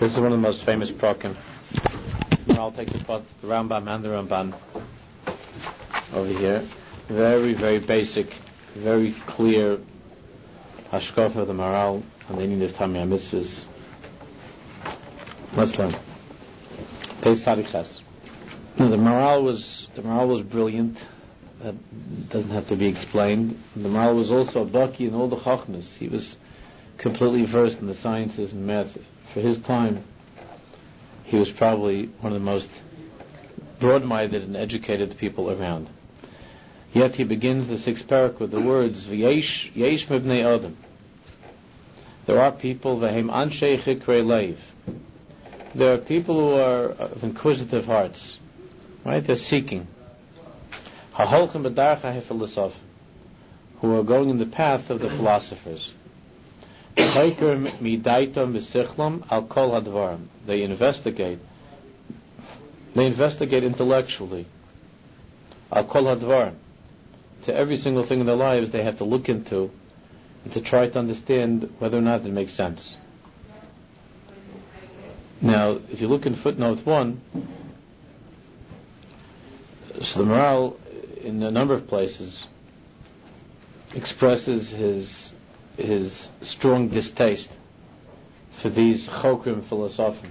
This is one of the most famous prakim. Maharal takes apart the Rambam and the Ramban over here. Very, very basic, very clear hashkafa of the Maharal on the meaning of Tamei Mitzvahs. Let's learn. Page Sadiq. Now the Maharal was brilliant. That doesn't have to be explained. The Maharal was also a baki in all the chachmas. He was completely versed in the sciences and math. For his time, he was probably one of the most broad-minded and educated people around. Yet he begins the sixth parak with the words, V'yesh mibnei Adam. There are people, v'hem anshei chikrei leiv. There are people who are of inquisitive hearts. Right? They're seeking. Ha'holchem b'darcha ha'filosoph. Who are going in the path of the philosophers. They investigate intellectually. Al kol hadvarim. To every single thing in their lives they have to look into and to try to understand whether or not it makes sense. Now, if you look in footnote 1, so the Maharal, in a number of places, expresses his strong distaste for these chokrim philosophim.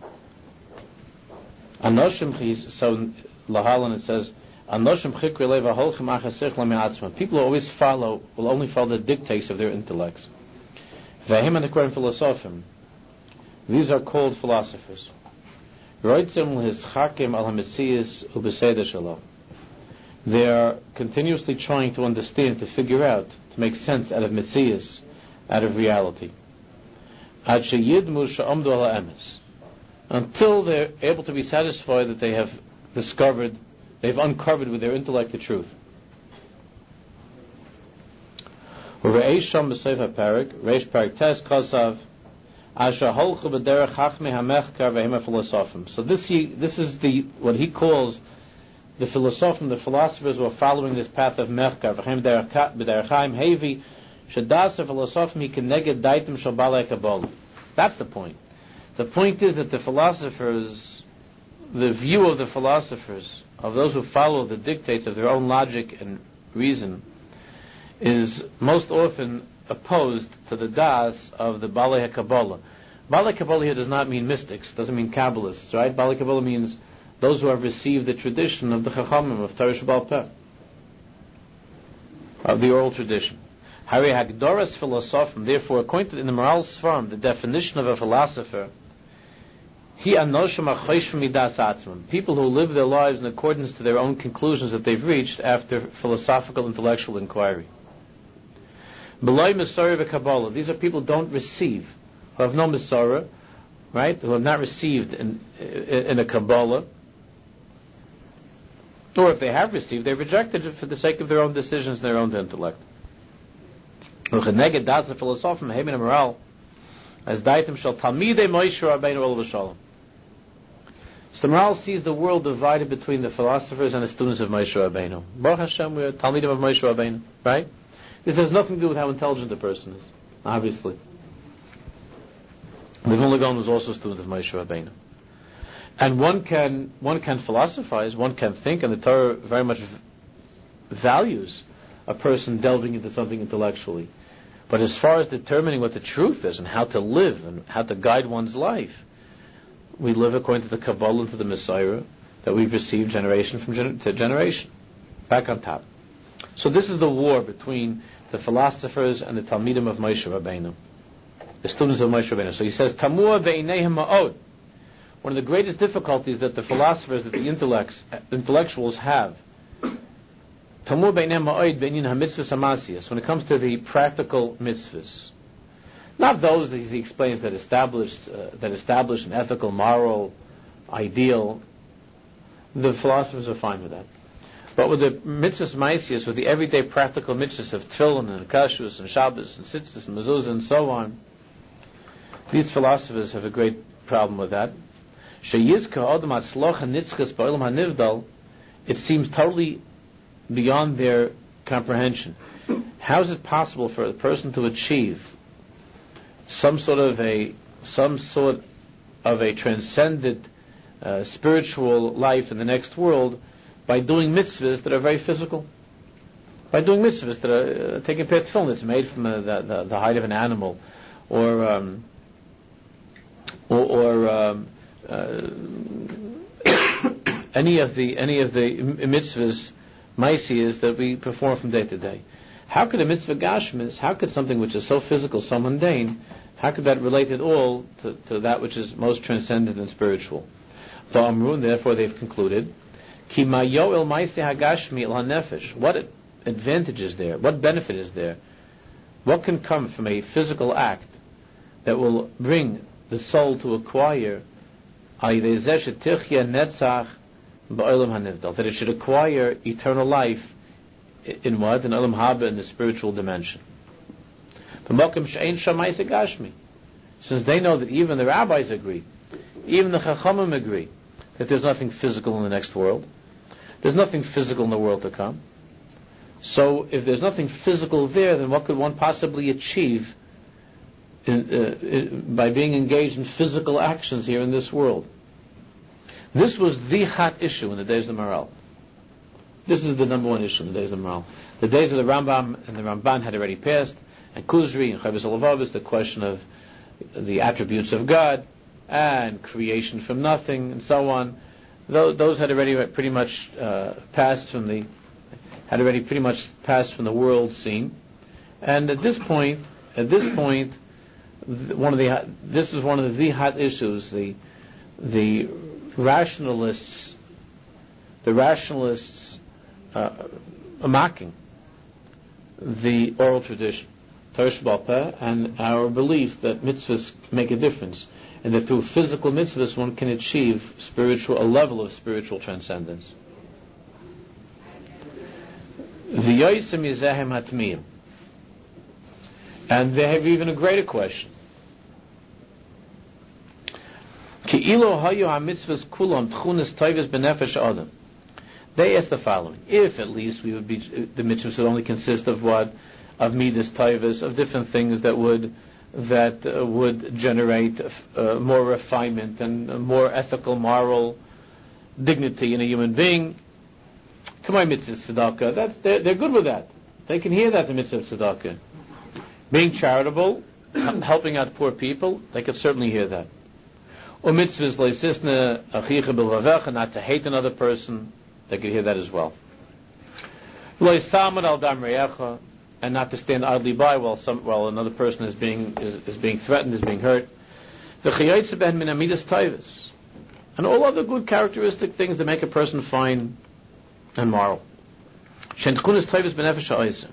Anoshim, so Lahalan it says, Anoshim chikri leva holchim achasich lamiatzma. People will only follow the dictates of their intellects. Vehim and the philosophim. These are called philosophers. Roitzim l'hischakim al hamitzias ubeseder shalom. They are continuously trying to understand, to figure out, to make sense out of mitzias, out of reality. Until they're able to be satisfied that they have they've uncovered with their intellect the truth. So this is what he calls the philosophers who are following this path of mechkar. That's the point. The point is that the philosophers, the view of the philosophers, of those who follow the dictates of their own logic and reason, is most often opposed to the das of the Balei HaKabbalah. Balei HaKabbalah here does not mean mystics, doesn't mean Kabbalists, right? Balei HaKabbalah means those who have received the tradition of the Chachamim, of Torah Sheba'al Peh, of the oral tradition. Hari Hagdoras Philosophim, therefore, according to in the Maharal Sfarim, the definition of a philosopher, he anoshim achoshim midas atzmim, people who live their lives in accordance to their own conclusions that they've reached after philosophical intellectual inquiry. Belay Mesorah v'Kabbalah, these are people who don't receive, who have no Mesorah, right, who have not received in a Kabbalah, or if they have received, they've rejected it for the sake of their own decisions and their own intellect. As daitim shall talmidei Moshe Rabbeinu olav v'shalom. So the Maharal sees the world divided between the philosophers and the students of Moshe Rabbeinu. Baruch Hashem, we are talmidim of Moshe Rabbeinu, right? This has nothing to do with how intelligent the person is, obviously. The Vilna Gaon was also a student of Moshe Rabbeinu. And one can philosophize, one can think, and the Torah very much values a person delving into something intellectually. But as far as determining what the truth is and how to live and how to guide one's life, we live according to the Kabbalah and to the Messiah that we've received generation from generation. Back on top. So this is the war between the philosophers and the Talmidim of Moshe Rabbeinu, the students of Moshe Rabbeinu. So he says, Tamua ve'ineihem ma'od. One of the greatest difficulties that the philosophers, that the intellectuals have, Tamur beinei ma'od beinin hamitzvos hamasiyos, when it comes to the practical mitzvahs, not those that he explains that establish an ethical, moral ideal. The philosophers are fine with that. But with the mitzvahs ma'asiyos, with the everyday practical mitzvahs of tefillin and kashrus and Shabbos and tzitzis and mezuzah and so on, these philosophers have a great problem with that. It seems totally beyond their comprehension. How is it possible for a person to achieve some sort of a transcendent spiritual life in the next world by doing mitzvahs that are very physical. By doing mitzvahs that are taking part tefillin that's made from the hide of an animal, or any of the mitzvahs, maisiyas, that we perform from day to day. How could a mitzvah gashmis, how could something which is so physical, so mundane, how could that relate at all to that which is most transcendent and spiritual? Therefore they've concluded, Ki ma yo'il maisi hagashmi il hanefesh. What advantage is there? What benefit is there? What can come from a physical act that will bring the soul to acquire that it should acquire eternal life in what? In Olam Haba, in the spiritual dimension. Since they know that even the rabbis agree, even the Chachamim agree, that there's nothing physical in the next world, there's nothing physical in the world to come. So if there's nothing physical there, then what could one possibly achieve by being engaged in physical actions here in this world? This was the hot issue in the days of the Maharal. This is the number one issue in the days of the Maharal. The days of the Rambam and the Ramban had already passed, and Kuzri and Chovos HaLevavos, the question of the attributes of God and creation from nothing and so on, those had already pretty much passed from the world scene. And at this point, this is one of the hot issues. The rationalists are mocking the oral tradition, Torah Sheba'al Peh, and our belief that mitzvahs make a difference, and that through physical mitzvahs one can achieve a level of spiritual transcendence. V'yoysim yizehem hatmiyim. And they have even a greater question. Ki'ilo hayu ha-mitzvahs kulam tchunas toivos b'nefesh adam. They ask the following: if at least the mitzvahs would only consist of what? Of midas toivos, of different things that would generate more refinement and more ethical, moral dignity in a human being. Come on, mitzvah tzedakah. They're good with that. They can hear that, the mitzvah tzedakah. Being charitable, helping out poor people, they could certainly hear that. Or mitzvahs leisisna achicha b'levavecha, not to hate another person, they could hear that as well. Leisamad al dam re'echa, and not to stand idly by while another person is being threatened, is being hurt. The chayotze ben min amidas taivos, and all other good characteristic things that make a person fine and moral. Shentchunas taivos b'nefesh ha'oser.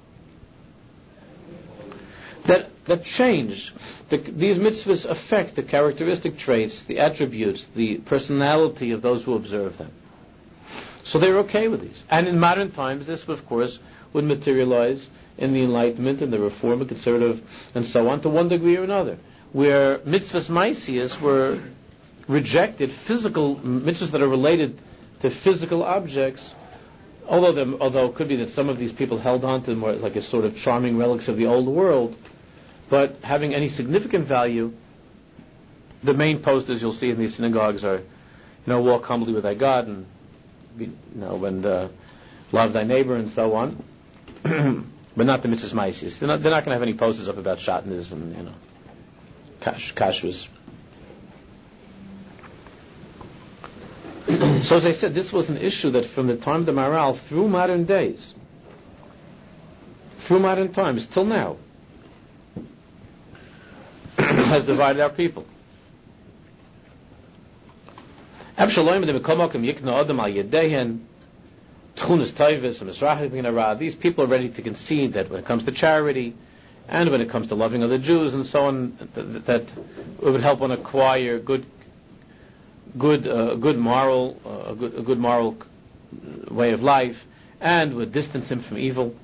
That change, these mitzvahs affect the characteristic traits, the attributes, the personality of those who observe them. So they're okay with these. And in modern times, this, of course, would materialize in the Enlightenment and the Reform and Conservative and so on, to one degree or another, where mitzvahs maisiyas were rejected, physical mitzvahs that are related to physical objects, although it could be that some of these people held on to them more like a sort of charming relics of the old world, but having any significant value. The main posters you'll see in these synagogues are, walk humbly with thy God, and love thy neighbor, and so on. But not the mitzvahs maisiyas. They're not going to have any posters up about shatnez and kashrus. So as I said, this was an issue that from the time of the Maharal through modern days, through modern times, till now, has divided our people. These people are ready to concede that when it comes to charity, and when it comes to loving other Jews and so on, that it would help one acquire a good moral way of life, and would distance him from evil.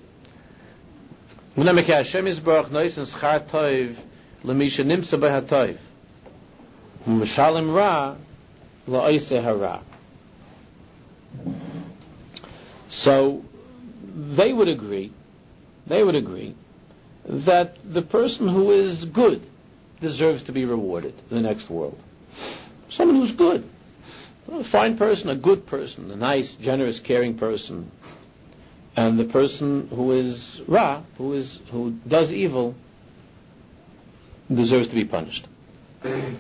So they would agree that the person who is good deserves to be rewarded in the next world. Someone who's good. A fine person, a good person, a nice, generous, caring person. And the person who is Ra, who does evil, deserves to be punished. The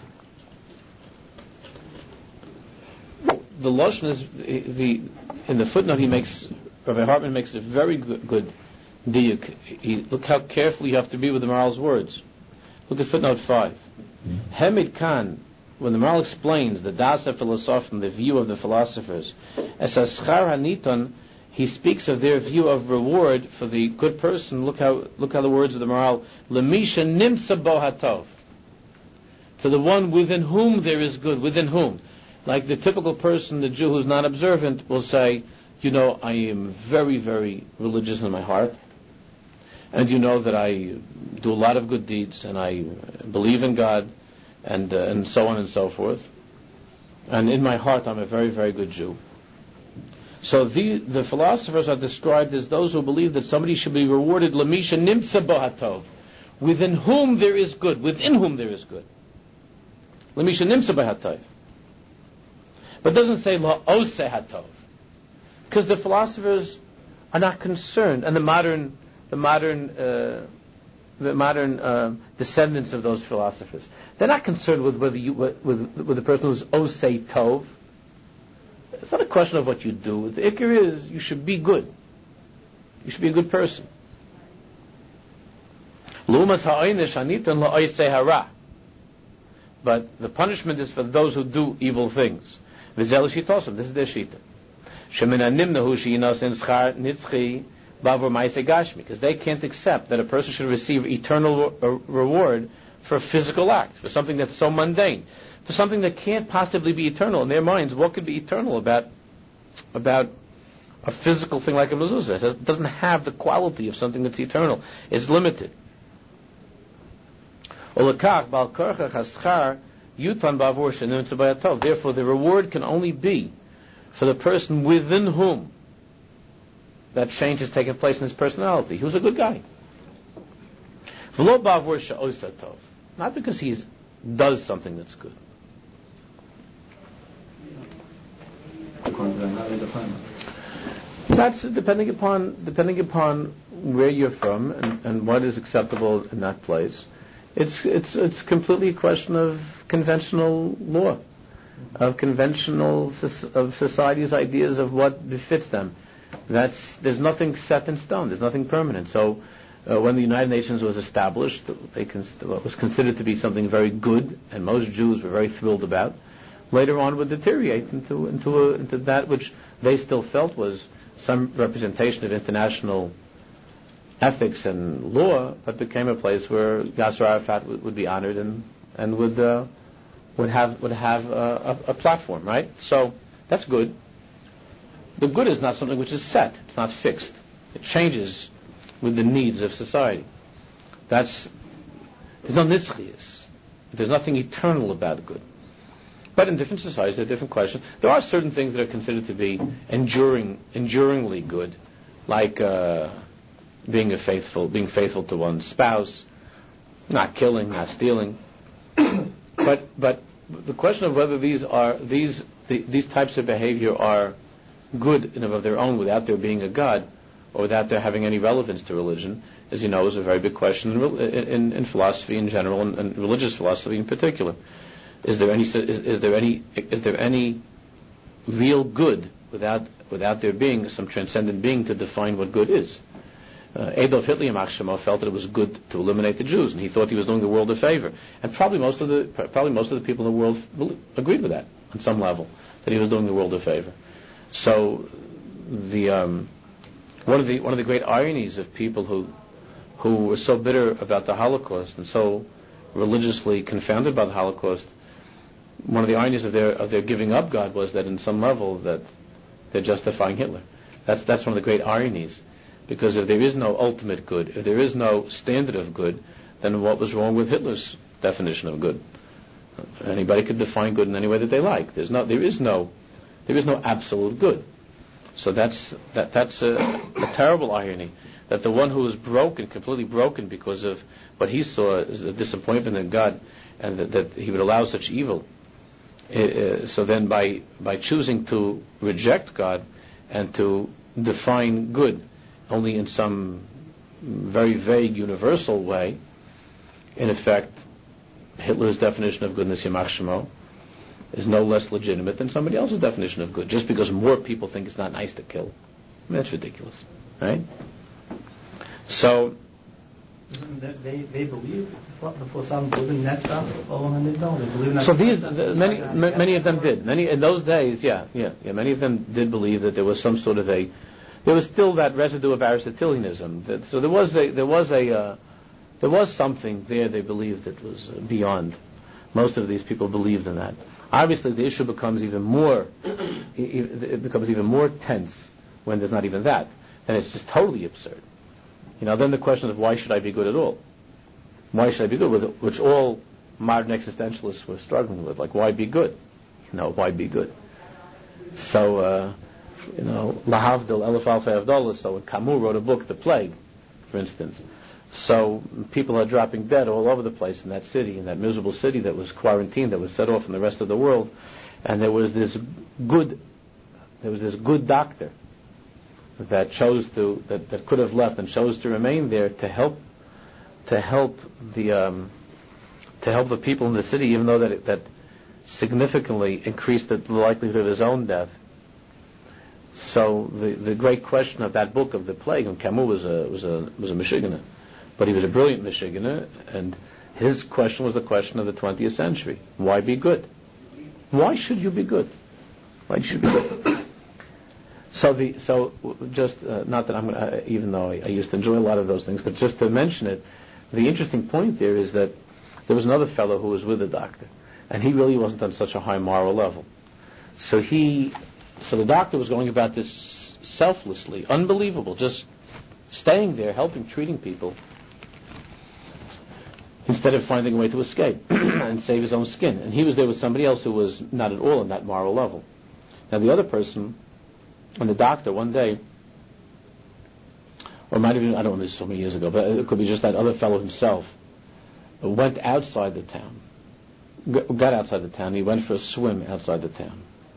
Lashon is, in the footnote Rabbi Hartman makes a very good diuk. Look how careful you have to be with the Maharal's words. Look at footnote 5. Hemid Khan, when the Maharal explains the Dasa Philosophim, the view of the philosophers, as a Schar HaNiton, he speaks of their view of reward for the good person. Look how the words of the Maharal, Lemisha Nimsa Bo Hatov, to the one within whom there is good, within whom. Like the typical person, the Jew who's not observant, will say, I am very, very religious in my heart, and you know that I do a lot of good deeds, and I believe in God, and so on and so forth. And in my heart, I'm a very, very good Jew. So the philosophers are described as those who believe that somebody should be rewarded Lamisha Nimsa Bo Hatov, within whom there is good, within whom there is good. Lamisha Nimsa Bo Hatov. But it doesn't say La Ose Hatov. Because the philosophers are not concerned, and the modern descendants of those philosophers, they're not concerned with with the person who's Osei Tov. It's not a question of what you do. The ikar is you should be good. You should be a good person. But the punishment is for those who do evil things. This is their shita. Because they can't accept that a person should receive eternal reward for a physical act, for something that's so mundane, for something that can't possibly be eternal. In their minds, what could be eternal about a physical thing like a mezuzah? It doesn't have the quality of something that's eternal. It's limited. Therefore, the reward can only be for the person within whom that change has taken place in his personality, who's a good guy. Not because he does something that's good. That's depending upon where you're from and what is acceptable in that place. It's completely a question of conventional law, of society's ideas of what befits them. There's nothing set in stone. There's nothing permanent. So when the United Nations was established, it was considered to be something very good, and most Jews were very thrilled about. Later on, would deteriorate into that which they still felt was some representation of international ethics and law, but became a place where Yasser Arafat would be honored and would have a platform, right? So that's good. The good is not something which is set. It's not fixed. It changes with the needs of society. There's no nitzchias. There's nothing eternal about good. But in different societies, there are different questions. There are certain things that are considered to be enduringly good, like being faithful to one's spouse, not killing, not stealing. But the question of whether these types of behavior are good in and of their own without there being a God, or without there having any relevance to religion, as you know, is a very big question in philosophy in general and religious philosophy in particular. Is there any real good without there being some transcendent being to define what good is? Adolf Hitler Yamach felt that it was good to eliminate the Jews, and he thought he was doing the world a favor. And probably most of the people in the world agreed with that on some level, that he was doing the world a favor. So one of the great ironies of people who were so bitter about the Holocaust and so religiously confounded by the Holocaust, one of the ironies of their giving up God was that in some level that they're justifying Hitler. That's one of the great ironies, because if there is no ultimate good, if there is no standard of good, then what was wrong with Hitler's definition of good? Anybody could define good in any way that they like. There is no absolute good. So that's a terrible irony, that the one who is broken, completely broken because of what he saw as a disappointment in God, and that he would allow such evil So then by choosing to reject God and to define good only in some very vague universal way, in effect, Hitler's definition of goodness, Yamach Shemo, is no less legitimate than somebody else's definition of good, just because more people think it's not nice to kill. I mean, that's ridiculous, right? So they believe before some building that stuff, and they don't. They believe in so many of them did. Many in those days, many of them did believe that there was some sort of there was still that residue of Aristotelianism. So there was something there they believed that was beyond. Most of these people believed in that. Obviously, the issue becomes even more tense when there's not even that. Then it's just totally absurd. Then the question of why should I be good at all? Why should I be good with it? Which all modern existentialists were struggling with. Like, why be good? Why be good? So, Lahavdil, Elef Alfa Avdollah, so Camus wrote a book, The Plague, for instance. So people are dropping dead all over the place in that city, in that miserable city that was quarantined, that was set off from the rest of the world. And there was this good doctor that that could have left and chose to remain there to help the people in the city, even though that significantly increased the likelihood of his own death. So the great question of that book of The Plague, and Camus was a Michiganer, but he was a brilliant Michiganer, and his question was the question of the 20th century: why be good? Why should you be good? Why should you be good? Not that I'm even though I used to enjoy a lot of those things, but just to mention it, the interesting point there is that there was another fellow who was with the doctor, and he really wasn't on such a high moral level. So the doctor was going about this selflessly, unbelievable, just staying there, helping, treating people, instead of finding a way to escape and save his own skin. And he was there with somebody else who was not at all on that moral level. Now the other person, and the doctor, one day, or might have been, I don't know, this is so many years ago, but it could be just that other fellow himself, went outside the town, got outside the town, he went for a swim outside the town.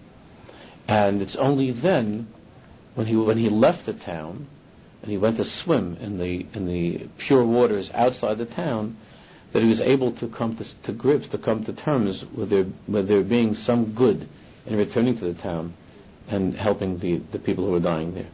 And it's only then, when he left the town, and he went to swim in the pure waters outside the town, that he was able to come to grips, to come to terms with there being some good in returning to the town and helping the people who were dying there.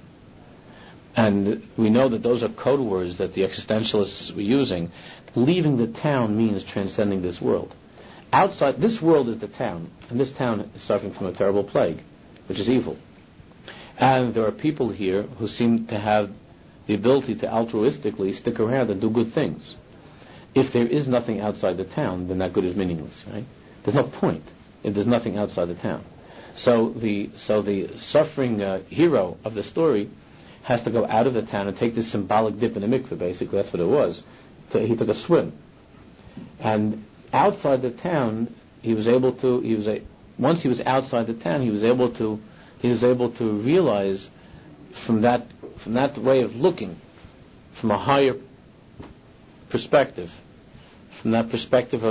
And we know that those are code words that the existentialists were using. Leaving the town means transcending this world. Outside, this world is the town, and this town is suffering from a terrible plague, which is evil. And there are people here who seem to have the ability to altruistically stick around and do good things. If there is nothing outside the town, then that good is meaningless, right? There's no point if there's nothing outside the town. So the suffering hero of the story has to go out of the town and take this symbolic dip in a mikveh. Basically, that's what it was. He took a swim, and outside the town, once he was outside the town, he was able to realize from that way of looking, from a higher perspective, from that perspective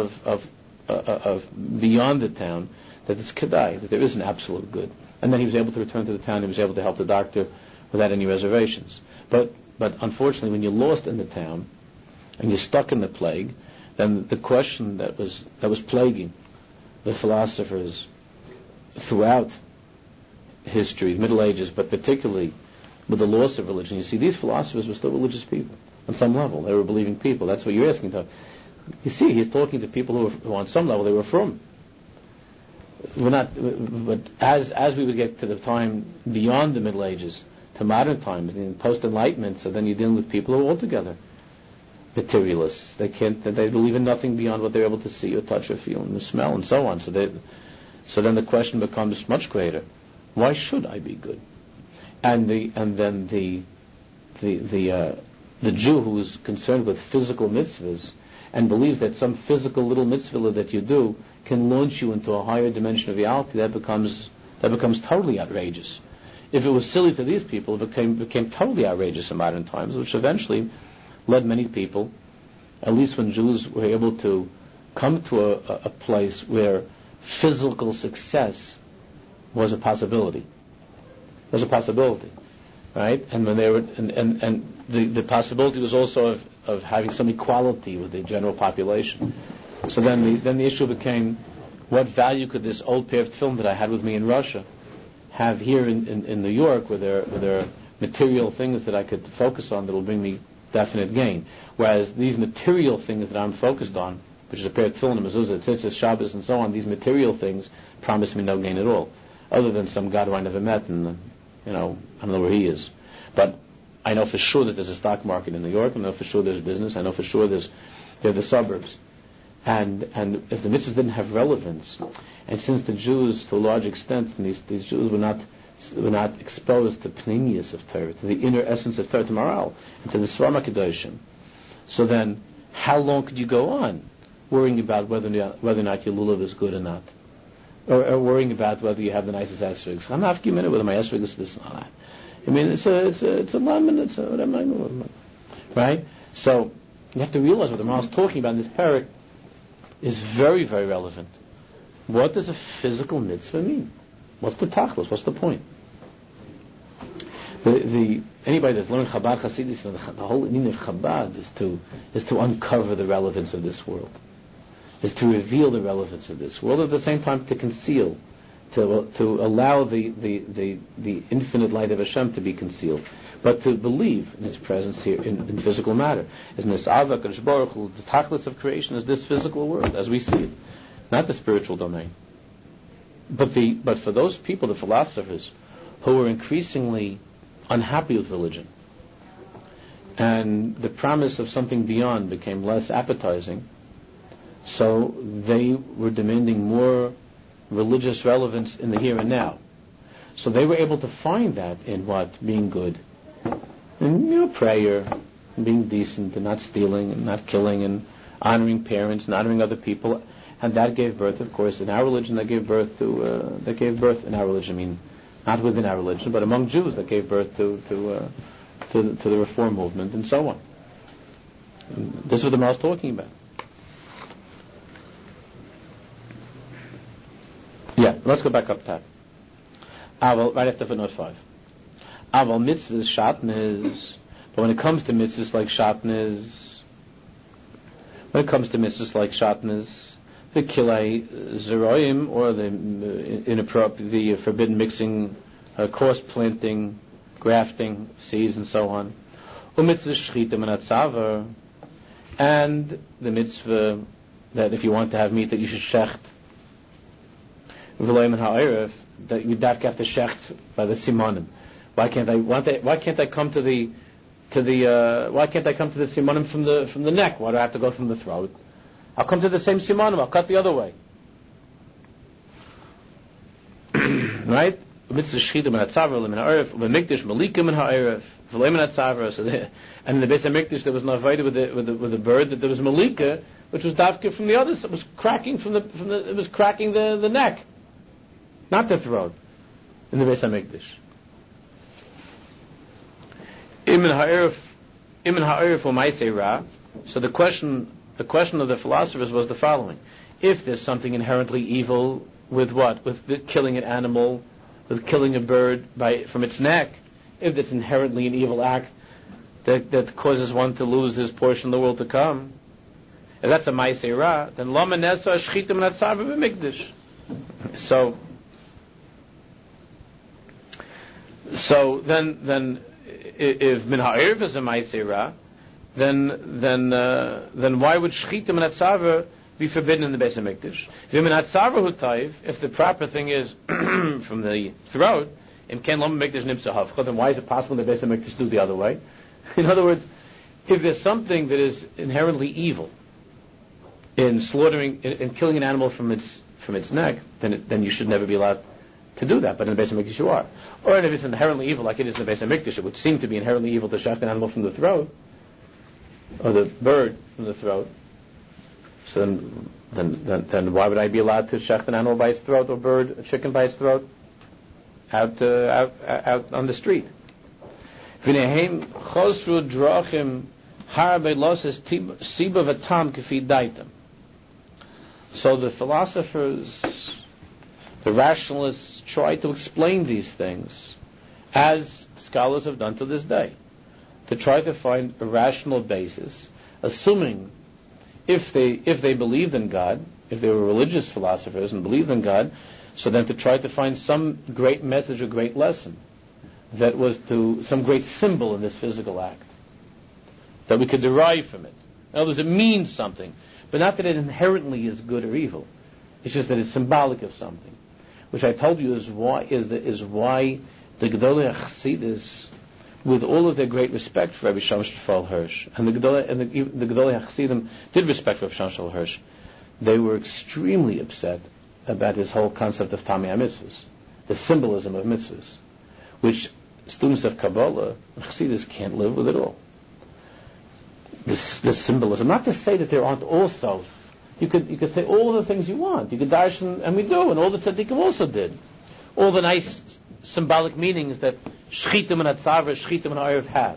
of beyond the town, that it's kedai, that there is an absolute good. And then he was able to return to the town. He was able to help the doctor without any reservations. But unfortunately, when you're lost in the town and you're stuck in the plague, then the question that was plaguing the philosophers throughout history, the Middle Ages, but particularly with the loss of religion. You see, these philosophers were still religious people on some level. They were believing people. That's what you're asking about. You see, he's talking to people who on some level they were from. We're not, but as we would get to the time beyond the Middle Ages, to modern times, in post-Enlightenment, so then you're dealing with people who are altogether materialists. They believe in nothing beyond what they're able to see or touch or feel and smell and so on. So then the question becomes much greater: why should I be good? And then the Jew who is concerned with physical mitzvahs and believes that some physical little mitzvah that you do can launch you into a higher dimension of reality, that becomes totally outrageous. If it was silly to these people, it became totally outrageous in modern times, which eventually led many people, at least when Jews were able to come to a place where physical success was a possibility. Right? And when they were, and the possibility was also of having some equality with the general population. So then the issue became, what value could this old pair of film that I had with me in Russia have here in New York, where there are material things that I could focus on that will bring me definite gain. Whereas these material things that I'm focused on, which is a pair of tefillin, a mezuzah, tzitzis, Shabbos, and so on, these material things promise me no gain at all, other than some God who I never met, and I don't know where he is. But I know for sure that there's a stock market in New York. I know for sure there's business. I know for sure there are the suburbs. And if the mitzvahs didn't have relevance, and since the Jews, to a large extent, and these Jews were not exposed to pnimius of Torah, to the inner essence of Torah, to morale, and to the Svarma Kedoshim, so then how long could you go on worrying about whether or not your lulav is good or not, or worrying about whether you have the nicest esrog? I'm not minute whether my esrog is this or that. I mean, it's a lemon, it's a whatever, right? So you have to realize what the Maral is talking about in this parak is very, very relevant. What does a physical mitzvah mean? What's the tachlis? What's the point? Anybody that's learned Chabad Hasidus, the whole meaning of Chabad is to uncover the relevance of this world, is to reveal the relevance of this world, at the same time to conceal, to allow the infinite light of Hashem to be concealed, but to believe in His presence here in physical matter. Is Nisava Kadosh Baruch Hu, the tachlis of creation is this physical world as we see it, not the spiritual domain. But for those people, the philosophers, who were increasingly unhappy with religion, and the promise of something beyond became less appetizing, so they were demanding more religious relevance in the here and now. So they were able to find that in what? Being good. And prayer, and being decent, and not stealing, and not killing, and honoring parents, and honoring other people. And that gave birth, of course, in our religion, in our religion, I mean, not within our religion, but among Jews, that gave birth to the Reform movement, and so on. And this is what the Maral is talking about. Yeah, let's go back up top. Aval, right after footnote 5. Aval mitzvahs shatnez, but when it comes to mitzvahs like shatnez, the kilei zeroim, or the forbidden mixing, coarse planting, grafting, seeds, and so on, umitzvah shchitim and atzaver, and the mitzvah that if you want to have meat that you should shecht, v'loim and ha'erev, that you have to shecht by the simonim. Why can't I come to the simonim from the neck? Why do I have to go from the throat? I'll come to the same simonim. I'll cut the other way. Right? Mitzvah shchitim and atzaver l'min ha'erev, v'mikdash malikim and ha'erev, v'loim and atzaver. And in the Beis HaMikdash there was no avodah with the bird, that there was malika, which was dafka from the other. It was cracking it was cracking the neck, not the throat, in the Beis HaMikdash. Imin ha'erif or ma'aseh ra. So the question of the philosophers was the following: if there's something inherently evil with what? With killing an animal, with killing a bird from its neck, if it's inherently an evil act that causes one to lose his portion of the world to come, if that's a ma'aseh ra, then lama nesa shchitim natzav b'mikdash. So then if min ha'erev is a ma'aseh ra, then why would shchitim and atzaver be forbidden in the Beis HaMikdash? If the proper thing is from the throat, then why is it possible in the Beis HaMikdash to do the other way? In other words, if there's something that is inherently evil in slaughtering, in killing an animal from its neck, then you should never be allowed to do that. But in the Beis HaMikdash you are. Or if it's inherently evil, like it is in the Beis HaMikdash, it would seem to be inherently evil to shecht an animal from the throat, or the bird from the throat. So then why would I be allowed to shecht an animal by its throat, or a chicken by its throat, out on the street? V'nehem chosru drachim harbe loses siba v'tam k'fi daitem. So the philosophers The rationalists try to explain these things, as scholars have done to this day, to try to find a rational basis, assuming if they believed in God, if they were religious philosophers and believed in God, so then to try to find some great message or great lesson that was to some great symbol in this physical act that we could derive from it. In other words, it means something, but not that it inherently is good or evil. It's just that it's symbolic of something, which I told you is why the Gedolei Chassidus, with all of their great respect for Rabbi Shamshon Hirsch, and the Gedolei Chassidim did respect Rabbi Shamshon Hirsch, they were extremely upset about his whole concept of Tamei HaMitzvahs, the symbolism of mitzvahs, which students of Kabbalah and Chassidus can't live with at all. This symbolism. Not to say that there aren't also. You could say all the things you want. You could darshan, and we do, and all the tzaddikim also did. All the nice symbolic meanings that Shchitim and Atzavra, Shchitim and Erev have.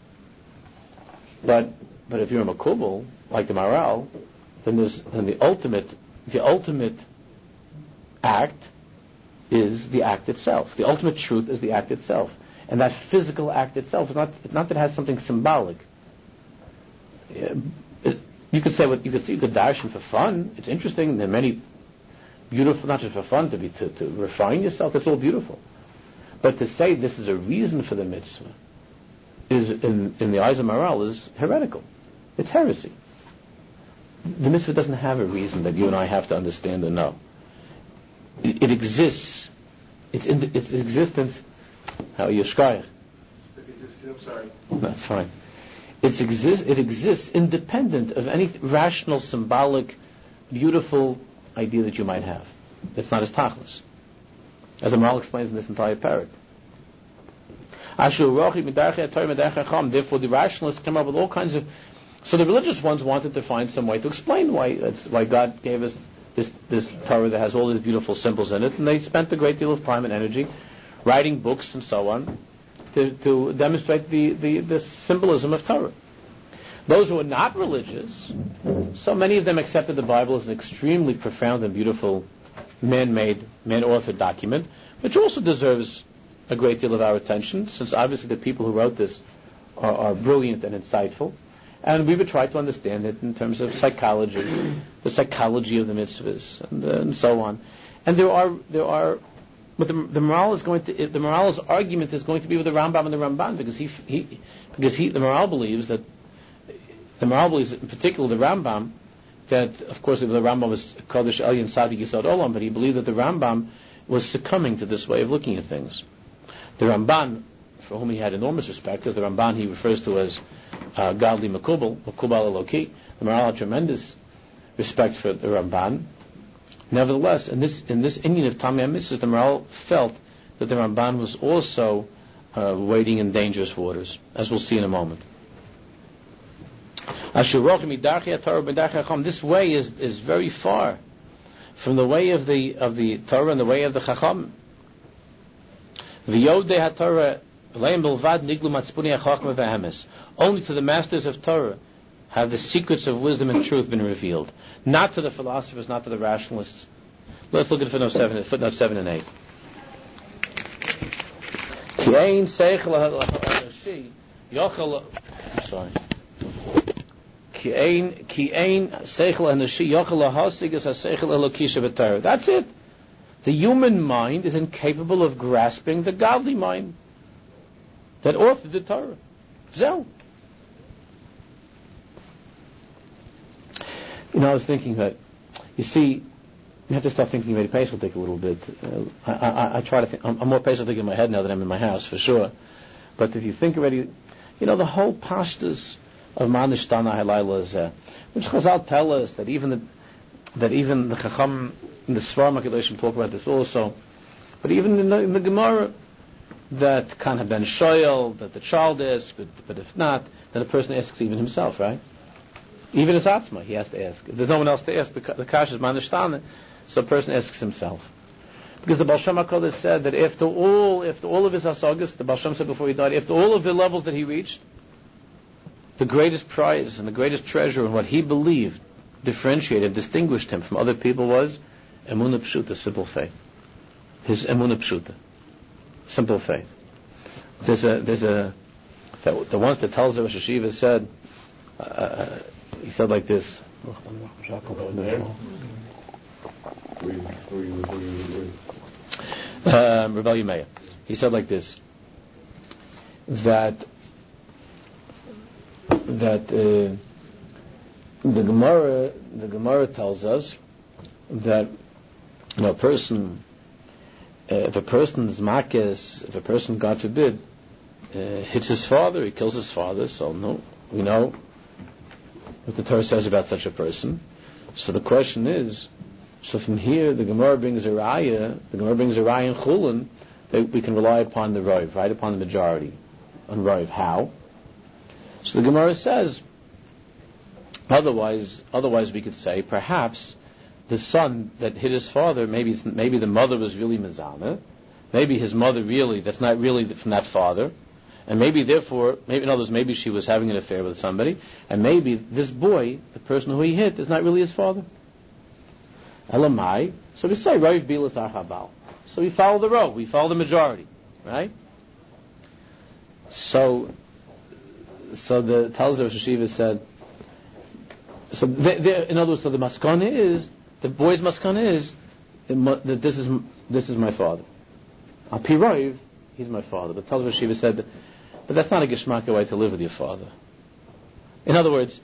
But if you're a Makubal, like the Maharal, then the ultimate act is the act itself. The ultimate truth is the act itself. And that physical act itself, it's not that it has something symbolic. You could say you could darshan for fun. It's interesting. There are many beautiful, not just for fun, to refine yourself. That's all beautiful. But to say this is a reason for the mitzvah is, in the eyes of Maharal, is heretical. It's heresy. The mitzvah doesn't have a reason that you and I have to understand or know. It exists. It's in its existence. How are you, Shkaya? I'm sorry. That's fine. It exists independent of any rational, symbolic, beautiful idea that you might have. It's not as tachlis, as the Maharal explains in this entire parak. Therefore, the rationalists came up with all kinds of. So the religious ones wanted to find some way to explain why God gave us this Torah that has all these beautiful symbols in it, and they spent a great deal of time and energy writing books and so on to demonstrate the symbolism of Torah. Those who are not religious, so many of them accepted the Bible as an extremely profound and beautiful man-made, man-authored document, which also deserves a great deal of our attention, since obviously the people who wrote this are brilliant and insightful. And we would try to understand it in terms of psychology, the psychology of the mitzvahs, and so on. And there are, but the Maharal's argument is going to be with the Rambam and the Ramban, because the Maharal believes, in particular the Rambam, that of course the Rambam was Kodesh Elyon Tzaddik Yisod Olam, but he believed that the Rambam was succumbing to this way of looking at things. The Ramban, for whom he had enormous respect, because the Ramban he refers to as Godly Makubal Eloki. The Maharal had tremendous respect for the Ramban. Nevertheless, in this Indian of Tamei HaMitzvahs, the Maharal felt that the Ramban was also wading in dangerous waters, as we'll see in a moment. This way is very far from the way of the Torah and the way of the Chacham. Only to the masters of Torah have the secrets of wisdom and truth been revealed, not to the philosophers, not to the rationalists. Let's look at footnote 7 and 8. That's it. The human mind is incapable of grasping the godly mind that authored the Torah. So, I was thinking that, you see, you have to start thinking very patiently a little bit. I try to think. I'm more patient in my head now than I'm in my house, for sure. But if you think already, the whole pashtus of Manishtana Halayla is, which Chazal tell us that even the Chacham in the Svarim HaKadoshim talk about this also, but even in the Gemara, that can have been shoyel, that the child asks, but if not, then the person asks even himself, right? Even his atzma, he has to ask. If there's no one else to ask, the kash is manishtana, so the person asks himself. Because the Baal Shem HaKadosh said that after all of his hasagas, the Baal Shem said before he died, after all of the levels that he reached, the greatest prize and the greatest treasure and what he believed differentiated, distinguished him from other people was emunah pshuta, simple faith. his emunah pshuta, simple faith. The ones that tells the Rosh Hashiva said, he said like this. Rebel Meir. He said like this, that the Gemara tells us that if a person is makes, if a person, God forbid, hits his father, he kills his father, so no, we know what the Torah says about such a person. So the question is, so from here the Gemara brings a raya in Chulin that we can rely upon the Rav, right, upon the majority on Rav. How? So the Gemara says, otherwise we could say perhaps the son that hit his father, maybe the mother was really mezana, maybe his mother really, that's not really from that father, and maybe she was having an affair with somebody, and maybe this boy, the person who he hit, is not really his father. Elamai, so we say Rav Bilas Archabal. So we follow the row, we follow the majority, right? So the Talmud of Rosh Hashiva said, in other words, so the maskana is, the boy's maskana is that this is my father. Al Pi Rav, he's my father. But Talmud of Rosh Hashiva said, but that's not a geschmacka way to live with your father. In other words,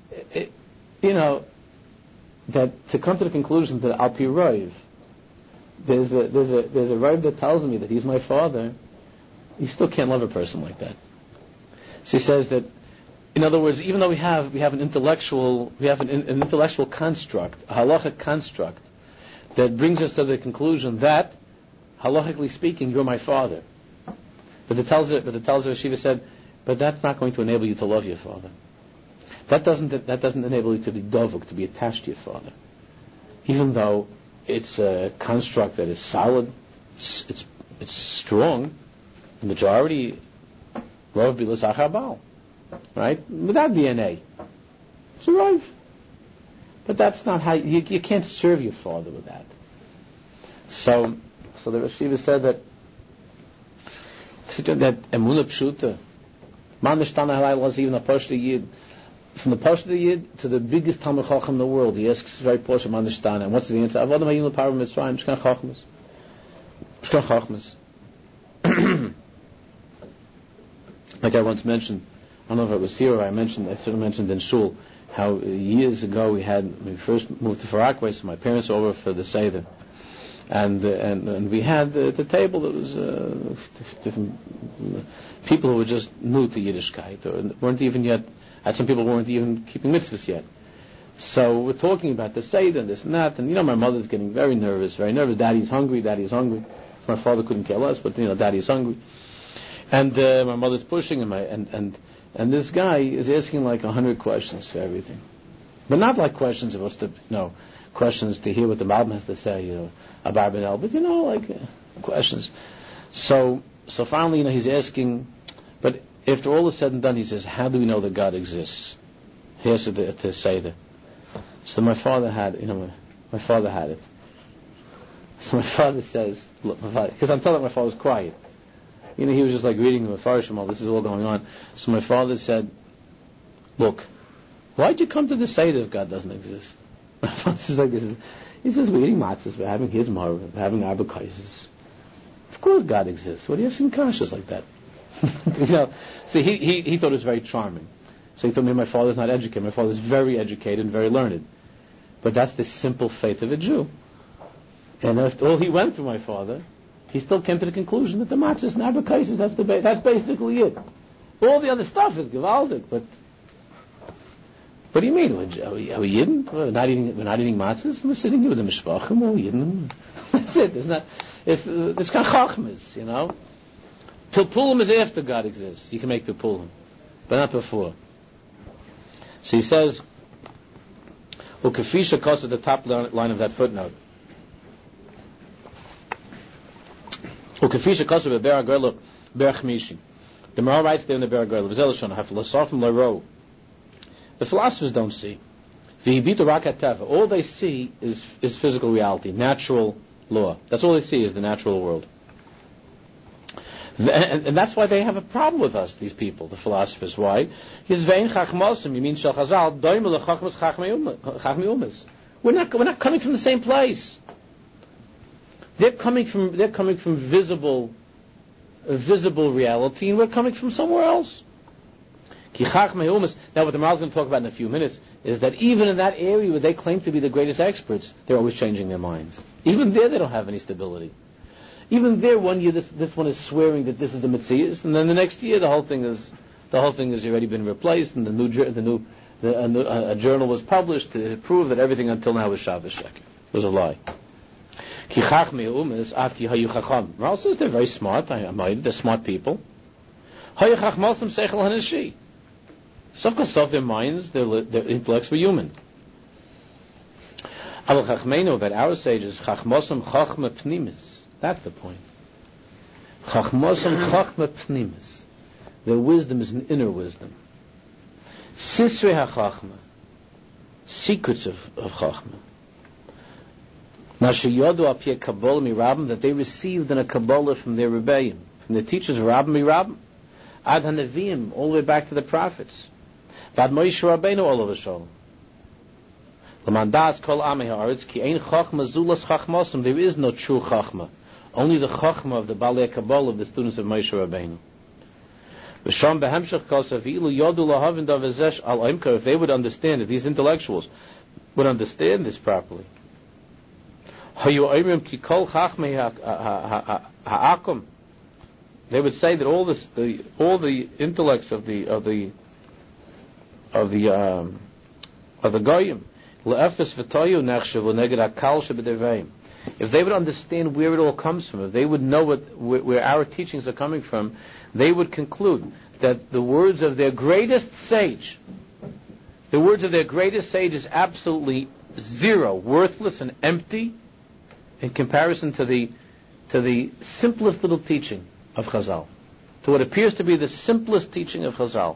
that to come to the conclusion that Al Pi Rav, there's a Rav that tells me that he's my father, you still can't love a person like that. So he says that, in other words, even though we have an intellectual construct, a halachic construct, that brings us to the conclusion that, halachically speaking, you're my father. But the Talmud of Shiva said, but that's not going to enable you to love your father. That doesn't enable you to be dovuk, to be attached to your father. Even though it's a construct that is solid, it's strong, the majority, Rav Bilas Achabal, right? Without DNA. It's a Rav. But that's not how, you can't serve your father with that. So the Rosh Hashiva said that emunah pshuta, man nishtana halai was even a Pashto Yid. From the Pashto Yid to the biggest Talmud Chacham in the world, he asks very Pashto man nishtana. And what's the answer? Avodim hayim l'parim mitzrayim, shkan chachmas. Like I once mentioned, I don't know if it was here or I sort of mentioned in Shul, how years ago we first moved to Far Rockaway, so my parents were over for the Seder. And we had the table that was different people who were just new to Yiddishkeit, or weren't even yet, some people weren't even keeping mitzvahs yet. So we're talking about the Seder and this and that, and my mother's getting very nervous. Daddy's hungry. My father couldn't care less, but Daddy's hungry. And my mother's pushing him, and this guy is asking like 100 questions for everything, but not like questions of questions to hear what the Malbim has to say, about Benel, but questions. So finally, he's asking, but after all is said and done, he says, how do we know that God exists? He has to say that. So my father had it. So my father says, because I'm telling my father was quiet. He was just like reading the Mefarshim, all this is all going on. So my father said, look, why'd you come to the Seder if God doesn't exist? My father says like this. He says, we're eating matzahs, we're having his marv, we're having arba kaises. Of course God exists. What do you have some kashas like that? So he thought it was very charming. So he told me my father's not educated. My father's very educated and very learned. But that's the simple faith of a Jew. And after all he went through, my father, he still came to the conclusion that the matzahs and arba kaises, that's basically it. All the other stuff is gewaldic, but what do you mean? Are we Yidden? We're not eating matzahs. We're sitting here with the mishpachim. We're Yidden. That's it. It's kind of chachmas, Pilpulim is after God exists. You can make pilpulim, but not before. So he says, "Ukafisha cost at the top line of that footnote. Ukafisha cost of Ber Gerlo Ber Chmishi. The Maharal writes there in the Ber Gerlo. V'zelashon have philosophem laro. The philosophers don't see. All they see is physical reality, natural law. That's all they see is the natural world. And that's why they have a problem with us, these people, the philosophers. Why? He's vein chachmosim. You mean shel chazal doimel chachmos chachmei umas. We're not coming from the same place. They're coming from visible reality, and we're coming from somewhere else. Ki chachmei umas. Now, what the Maharal is going to talk about in a few minutes is that even in that area where they claim to be the greatest experts, they're always changing their minds. Even there, they don't have any stability. Even there, one year this one is swearing that this is the Metzias, and then the next year the whole thing has already been replaced, and a journal was published to prove that everything until now was Shabbos Sheker. It was a lie. Ki chachmei umas afki hayu chacham. Maharal says they're very smart. They're smart people. Hayu chachmasim seichel hanashi. So of course, their minds, their intellects were human. Aval chachmeinu, about our sages, chachmasim chachma pnimis. That's the point. Chachmosam chachma pnimis. Their wisdom is an inner wisdom. Sisrei hachachma. Secrets of chachma. Mashayodu apia kabbalah mirabim, that they received in a kabbalah from their rebbeim, from their teachers, rabim mirabim, ad hanavim, all the way back to the prophets. Vad Moshe Rabbeinu olav hashalom. L'mandas kol amei haaretz ki ein chachma zulas chachmosam. There is no true chachma. Only the chachma of the Balei Kabbalah, of the students of Moshe Rabbeinu. V'sham behemshach kosav ilu yodu lahavin davazesh al oimkar. If they would understand, if these intellectuals would understand this properly, hayu oimrim ki kol chachmei ha'akum. They would say that all the intellects of the goyim le'efes v'toyu nechshavu neged hakal shebedeveim. If they would understand where it all comes from, if they would know where our teachings are coming from, they would conclude that the words of their greatest sage is absolutely zero, worthless and empty in comparison to the simplest little teaching of Chazal, to what appears to be the simplest teaching of Chazal.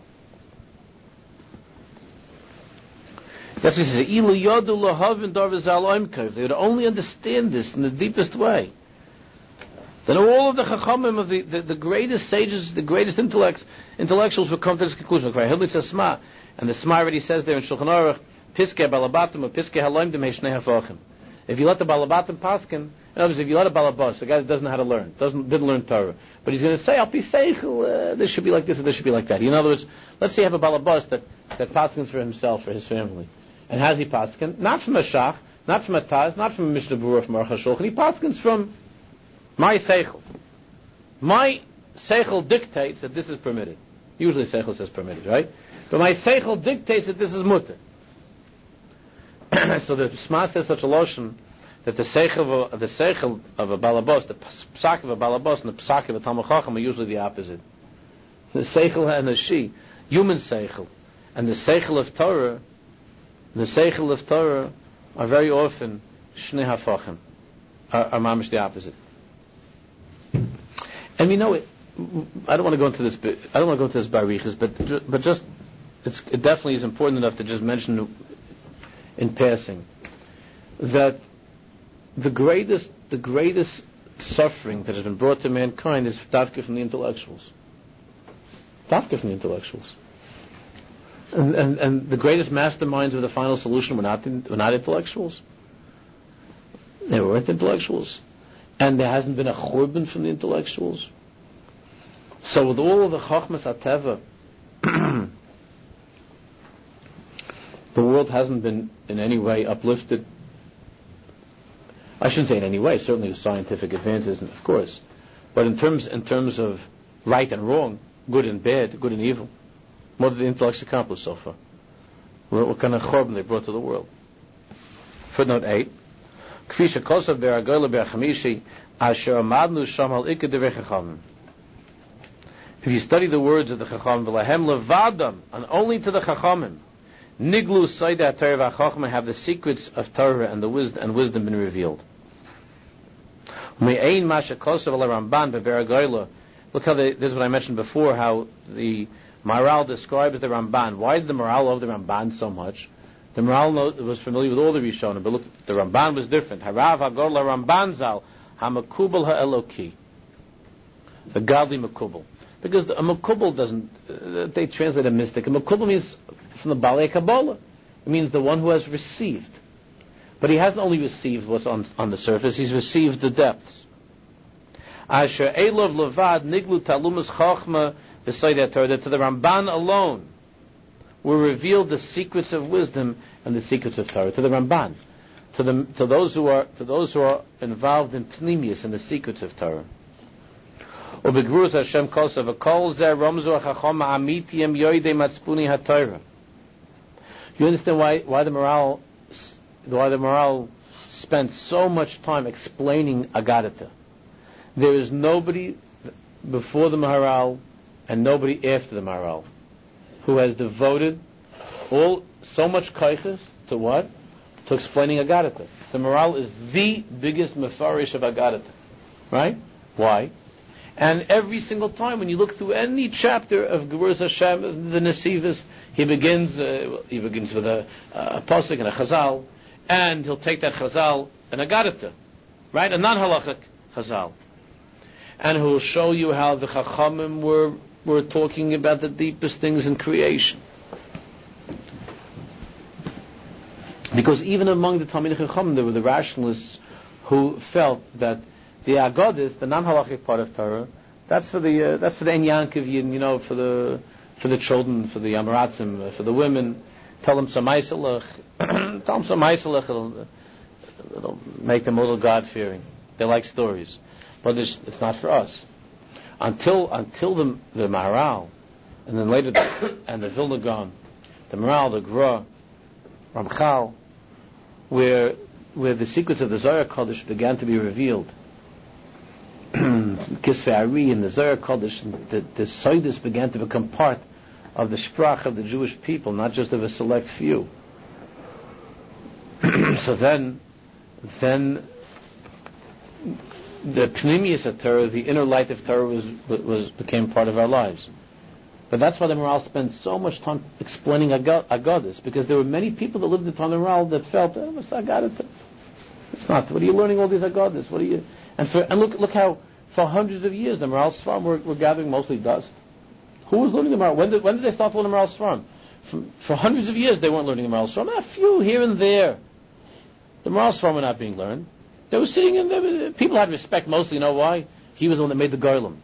That's what he says. Ilu yodu lahavin darvizal oimkar. If they would only understand this in the deepest way, then all of the chachamim of the greatest sages, the greatest intellectuals would come to this conclusion. And the Sma already says there in Shulchan Aruch, Piskei Balabatim or Piskei Haloimdim Heishnei Hafachim. If you let the Balabatim paskin, in other words, if you let a Balabas, a guy that doesn't know how to learn, didn't learn Torah, but he's going to say, I'll be seichel, this should be like this, or this should be like that. In other words, let's say you have a Balabas that paskins for himself, for his family. And has he paskin? Not from a Shach, not from a Taz, not from a Mishnah Berurah, from Aruch HaShulchan. He paskins from my seichel. My seichel dictates that this is permitted. Usually seichel says permitted, right? But my seichel dictates that this is mutter. So the Shema says such a lotion that the seichel of a balabos, the psak of a balabos, and the psak of a Talmid Chacham are usually the opposite. The seichel and the she, human seichel, and the seichel of Torah are very often shnei hafachim, are mamish the opposite. And we know it. I don't want to go into this. I don't want to go into this barichas, but just it definitely is important enough to just mention in passing that the greatest suffering that has been brought to mankind is dafka from the intellectuals. Dafka from the intellectuals. And the greatest masterminds of the final solution were not intellectuals. They weren't intellectuals. And there hasn't been a churban from the intellectuals. So with all of the chachmas ateva, the world hasn't been in any way uplifted. I shouldn't say in any way, certainly with scientific advances, of course. But in terms of right and wrong, good and bad, good and evil, what did the intellects accomplish so far? What kind of churban they brought to the world? Footnote 8. If you study the words of the Chachamim, v'lahem levadam, and only to the Chachamim, niglu soida Torah v'chachma, have the secrets of Torah and the wisdom been revealed. Look how this is what I mentioned before, how the Maharal describes the Ramban. Why did the Maharal love the Ramban so much? The Maharal was familiar with all the Rishonim, but look, the Ramban was different. Harav Hagor la Ramban Zal HaMakubal HaEloki, the godly Makubal. Because a Makubal doesn't, they translate a mystic. A Makubal means from the Balei Kabbalah. It means the one who has received. But he hasn't only received what's on the surface, he's received the depths. Asher Elov Levad Niglu Talumas Chochma B'Saydet Torah, that to the Ramban alone were revealed the secrets of wisdom and the secrets of Torah. To the Ramban, to those who are involved in Pnimius and the secrets of Torah. Ubegruz Hashem Kosav Akol Zer Romzu Achachom Amitiyem Yoidei Matspuni HaTorah. You understand why the Maharal spent so much time explaining Agadata. There is nobody before the Maharal and nobody after the Maharal who has devoted so much koiches to what? To explaining Agadata. The Maharal is the biggest mefarish of Agadata. Right? Why? And every single time when you look through any chapter of Gevuras Hashem, the Nesivos, he begins with a pasuk and a chazal, and he'll take that chazal and Agadata, right? A non-halachic chazal. And he'll show you how the Chachamim were talking about the deepest things in creation. Because even among the Talmidei Chachamim, there were the rationalists who felt that the Agadis, the non-halachic part of Torah, that's for the Ein Yankov, for the children, for the Amaratzim, for the women. Tell them some Maisalach. Tell them some Maisalach. It'll make them a little God-fearing. They like stories, but it's not for us. Until the Maharal, and then later and the Vilna Gaon, the Maharal, the Gra, Ramchal, where the secrets of the Zohar Kodesh began to be revealed. Kisvei Ari and the Zohar Kodesh, the Soidus began to become part of the Sprach of the Jewish people, not just of a select few. So then the Pnimius of Torah, the inner light of Torah, became part of our lives. But that's why the Maharal spent so much time explaining Agadis, because there were many people that lived in the Maharal that felt, what's Agadis? It's not. What are you learning all these Agadis? What are you? And look how for hundreds of years the Maharal Sfarim were gathering mostly dust. Who was learning the Maharal? When did they start learning the Maharal Sfarim? For hundreds of years they weren't learning the Maharal Sfarim. A few here and there. The Maharal Sfarim were not being learned. They were sitting in there. People had respect mostly. You know why? He was the one that made the Goyim.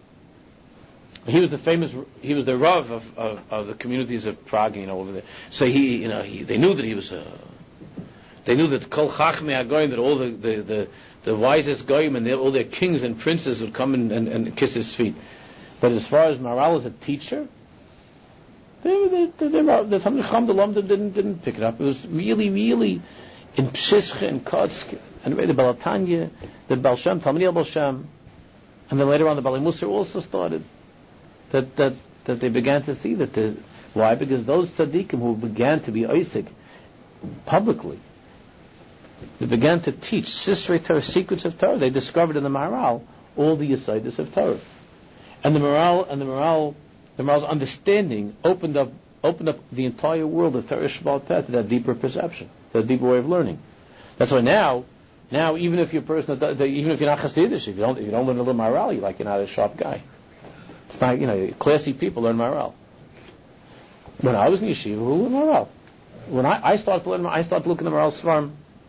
He was the Rav of the communities of Prague, over there. So they knew that he was they knew that Kol Chachmei HaGoyim, that all the wisest Goyim and all their kings and princes would come and kiss his feet. But as far as Maharal as a teacher, the Talmidei Chacham didn't pick it up. It was really, really in Pshischa and Kodsk, and the Balatanya, the Baal Shem, Talmidei Baal Shem, and then later on the Balei Musar also started. That they began to see why? Because those tzaddikim who began to be Isaac publicly, they began to teach Sisrei Torah, secrets of Torah. They discovered in the Maharal all the Yesodis of Torah, and the Maharal's understanding opened up the entire world of Torah Sheba'al Peh to that deeper perception, that deeper way of learning. That's why now even if you're a person even if you're not Hasidish, if you don't learn a little Maharal, you're not a sharp guy. It's not, classy people learn Maharal. When I was in yeshiva, who learned Maharal? When I started looking at the Maharal Sfarim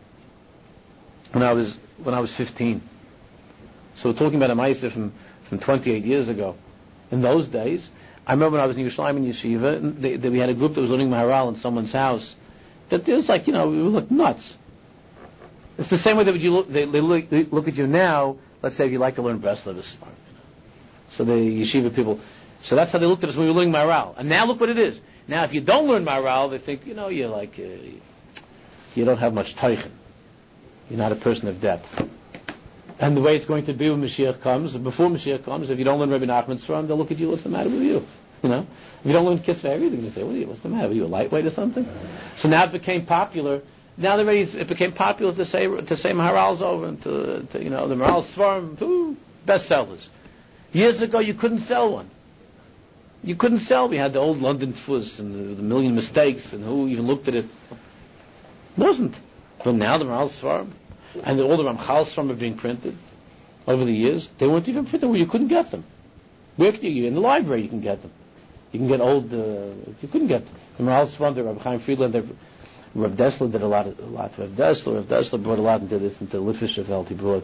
when I was 15. So we're talking about a Ma'aser from 28 years ago. In those days, I remember when I was in Yerushalayim in yeshiva, and we had a group that was learning Maharal in someone's house. That it was we looked nuts. It's the same way that they look at you now. Let's say if you like to learn Breslov Sfarim. So the yeshiva people, so that's how they looked at us when we were learning Maharal. And now look what it is. Now if you don't learn Maharal, they think, you're like, you don't have much teichen. You're not a person of depth. And the way it's going to be when Mashiach comes, before Mashiach comes, if you don't learn Rabbi Nachman's Sfarim, they'll look at you, what's the matter with you? If you don't learn Kisvei Ari, they're going to say, what's the matter? Are you a lightweight or something? So now it became popular. Now it became popular to say Maharal's over, and to the Maharal Sfarim, bestsellers. Years ago, you couldn't sell one. You couldn't sell. We had the old London Tfus and the million mistakes, and who even looked at it. Wasn't. But now the Maharal Sfarim, and all the Ramchal Sfarim are being printed over the years, they weren't even printed where you couldn't get them. Where could you? In the library you can get them. You can get old, you couldn't get them. The Maharal Sfarim, the Rabbi Chaim Friedlander, Rav Dessler did a lot. Rav Dessler brought a lot into this, into Litvische Welt. He brought,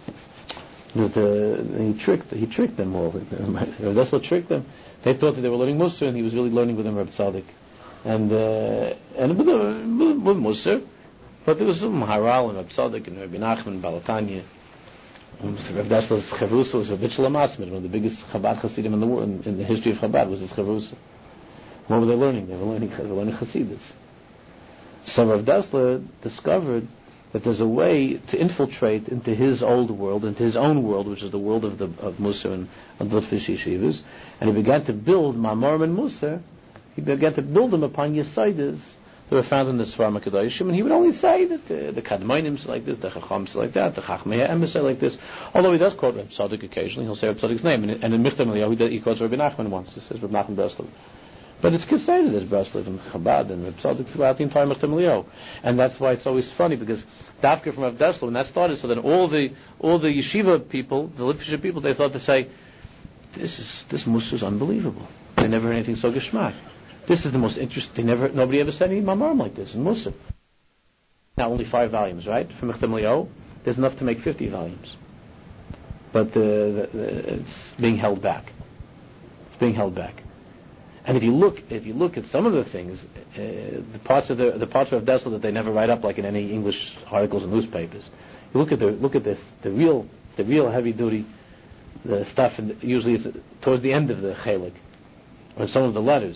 he tricked them all. Rav Dessler tricked them. They thought that they were learning Musar, and he was really learning with them Reb Tzaddik. And with Musar, but there was some Maharal and Reb Tzaddik and Rabbi Nachman and Balatanya. Rav Dessler's Chavrusa was a Vitchel Masmid, one of the biggest Chabad Hasidim in the world, in the history of Chabad, was his Chavrusa. What were they learning? They were learning Hasidus. So Rav Dessler discovered that there's a way to infiltrate into his old world, into his own world, which is the world of Musar and of the Litvish Yeshivas, and he began to build Ma'amorim and Musar. He began to build them upon Yesaidas that were found in the Sfarim HaKadoshim, and he would only say that the Kadmainim like this, the Chachams like that, the Chachmei Emes like this, although he does quote Reb Tzaddik occasionally. He'll say Reb Tzaddik's name, and in Michtam Eliyahu he quotes Rabbi Nachman once. He says Reb Nachman Breslov. But it's considered as Breslov and Chabad and Reb Tzaddik throughout the entire Michtam Eliyahu, and that's why it's always funny, because Dafka from Rav Dessler, when that started, so then all the yeshiva people, the Litvish people, they thought to say, this Musar is unbelievable. They never heard anything so geschmack. This is the most interesting. Nobody ever said any Mamarim like this in Musar. Now only 5 volumes, right? From Michtam Eliyahu, there's enough to make 50 volumes, but it's being held back. It's being held back. And if you look at some of the things, the parts of Rav Dessler that they never write up, like in any English articles and newspapers, you look at this, the real heavy duty, the stuff, and usually it's towards the end of the chelik, or some of the letters.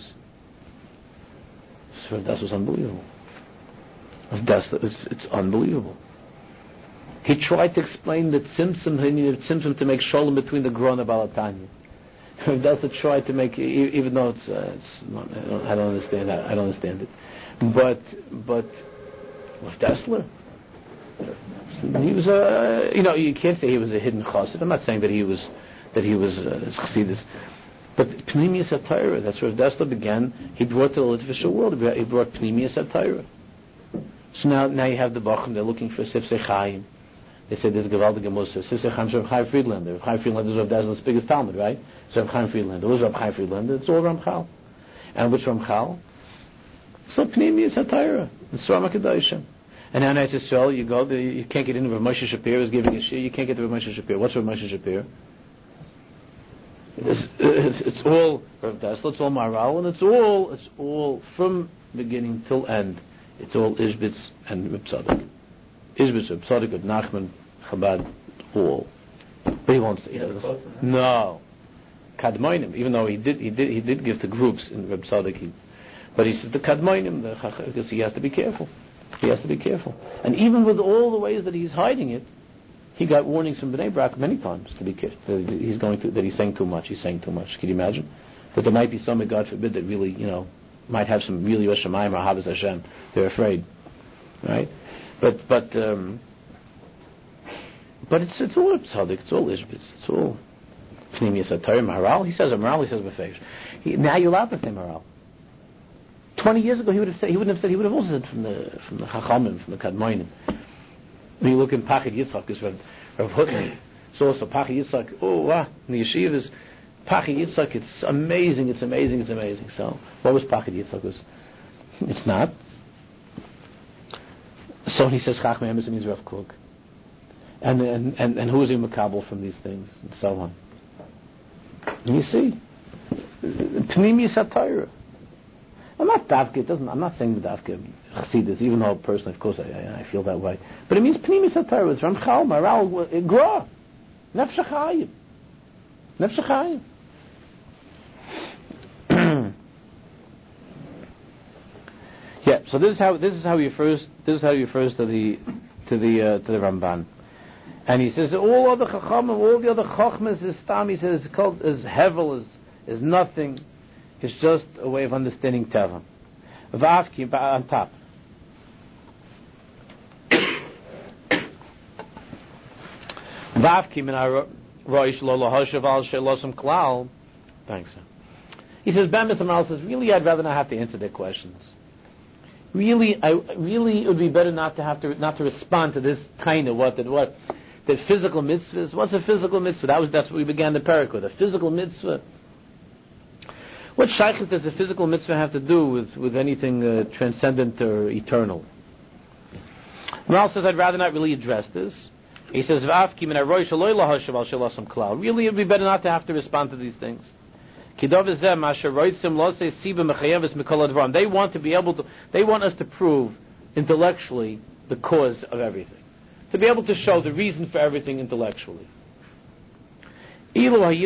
So Rav Dessler's unbelievable. Rav Dessler, it's unbelievable. He tried to explain that he needed Tzimtzum to make shalom between the Gra and the Balatanya. Rav Dessler tried to make, even though it's not, I don't understand that. I don't understand it. But Rav Dessler, he was you can't say he was a hidden chassid. I'm not saying that he was chassidus. But Pnimius HaTorah, that's where Rav Dessler began. He brought to the Litvish world. He brought Pnimius HaTorah. So now you have the Bachim. They're looking for Sifsei Chaim. They say there's Gewaldige Musar. Sifsei Chaim is Rav Chaim Friedlander. Rav Chaim Friedlander is Rav Dessler's biggest Talmud, right? So Rav Chaim Friedlander. Who's Rav Chaim Friedlander? It's all Ramchal. And which Ramchal? So Pnimius HaTorah. It's Sfarim HaKadoshim. And now in Eretz Yisrael, you can't get in. Rav Moshe Shapiro is giving a shir. You can't get to Rav Moshe Shapiro. What's Rav Moshe Shapiro? It's all Rav Dessler, it's all Maharal, and it's all from beginning till end. It's all Ishbitz and Reb Tzaddik. Ishbitz, Reb Tzaddik, Reb Nachman, Chabad, all. But he won't say that. No. Kadmoinim, even though he did give to groups in Reb Tzaddik, but he says the Kadmoinim, because he has to be careful. He has to be careful. And even with all the ways that he's hiding it, he got warnings from Bnei Brak many times to be careful. That he's saying too much. He's saying too much. Can you imagine? That there might be somebody, God forbid, that really, might have some really Yoshemayim or Habas Hashem. They're afraid, right? But it's all Tzaddik. It's all Ishbitz. It's all Pnimius HaTorah, Maharal. He says Befesh. Now you're allowed to say Maharal. 20 years ago, he would have also said from the Chachamim, from the Kadmoinim. When you look in Pachid Yitzchak, it's Rav Hutner. It's also Pachid Yitzchak. Oh, wow. In the yeshivas, Pachid Yitzchak, it's amazing. So, what was Pachid Yitzchak? It's not. So when he says Chachmei Emes, it means Rav Kook. And who is he makabel from these things, and so on. And you see, Pnimius HaTorah. I'm not saying the Davke Chassidus, even though personally, of course, I feel that way. But it means Pnimius HaTorah. It's Ramchal, Maharal, Gra, Nefesh HaChaim. Yeah. So this is how he refers to the Ramban, and he says all other Chachamim, all the other Chachmas is Stam. He says it's called as Hevel, is nothing. It's just a way of understanding Teva. Vavki on top. Vavki min roish lo lahoshav al shelosam klal. Thanks, sir. He says, Ben Mr. Maral says, really, I'd rather not have to answer their questions. really, it would be better not to respond to this kind of what the physical mitzvahs. What's a physical mitzvah? That's what we began the parak with. A physical mitzvah. What shaykhut does a physical mitzvah have to do with anything transcendent or eternal? Maral says, I'd rather not really address this. He says, really, it would be better not to have to respond to these things. They want us to prove intellectually the cause of everything. To be able to show the reason for everything intellectually. So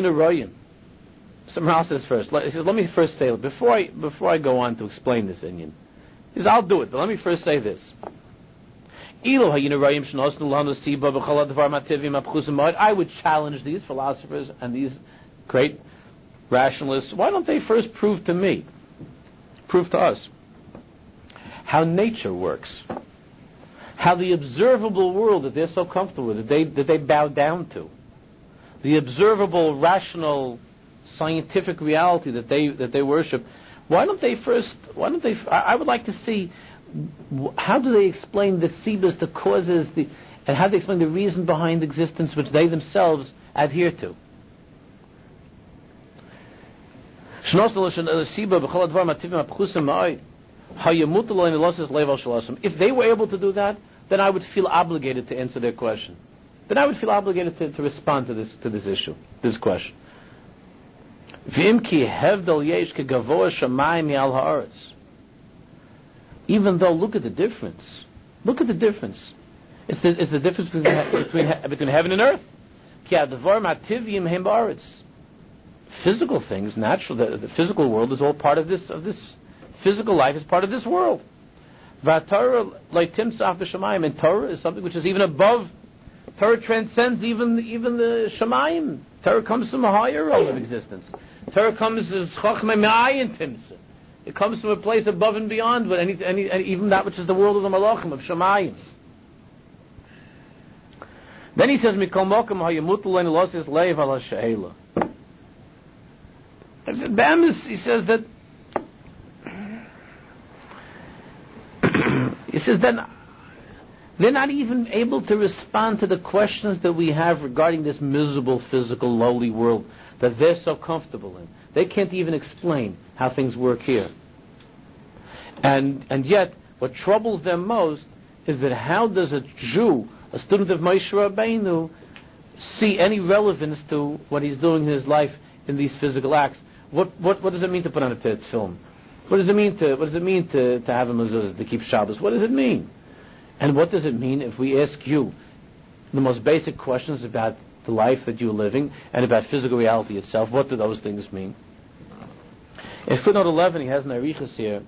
Maral says first, he says, let me first say, before I go on to explain this inyan, he says, I'll do it, but let me first say this. I would challenge these philosophers and these great rationalists. Why don't they first prove to us, how nature works, how the observable world that they're so comfortable with, that they bow down to, the observable, rational, scientific reality that they worship. I would like to see, how do they explain the sibas, the causes, and how do they explain the reason behind existence which they themselves adhere to? If they were able to do that, then I would feel obligated to answer their question. Then I would feel obligated to respond to this issue, this question. Even though, look at the difference. It's the difference between heaven and earth. Physical things, natural. The physical world is all part of this. Physical life is part of this world. And Torah is something which is even above. Torah transcends even the Shemayim. Torah comes from a higher realm of existence. Torah comes as Chochmei Me'ayin Timsa. It comes from a place above and beyond, but even that which is the world of the Malachim, of Shemayim. Then he says, Mikol Mokum Hayamutul Lein Losis Leiv Ala She'ela. He says that then they're not even able to respond to the questions that we have regarding this miserable, physical, lowly world that they're so comfortable in. They can't even explain how things work here. And yet, what troubles them most is that how does a Jew, a student of Moshe Rabbeinu, see any relevance to what he's doing in his life in these physical acts? What does it mean to put on a film? What does it mean to have a mezuzah, to keep Shabbos? What does it mean? And what does it mean if we ask you the most basic questions about the life that you're living and about physical reality itself? What do those things mean? In footnote 11, he has an arichas here.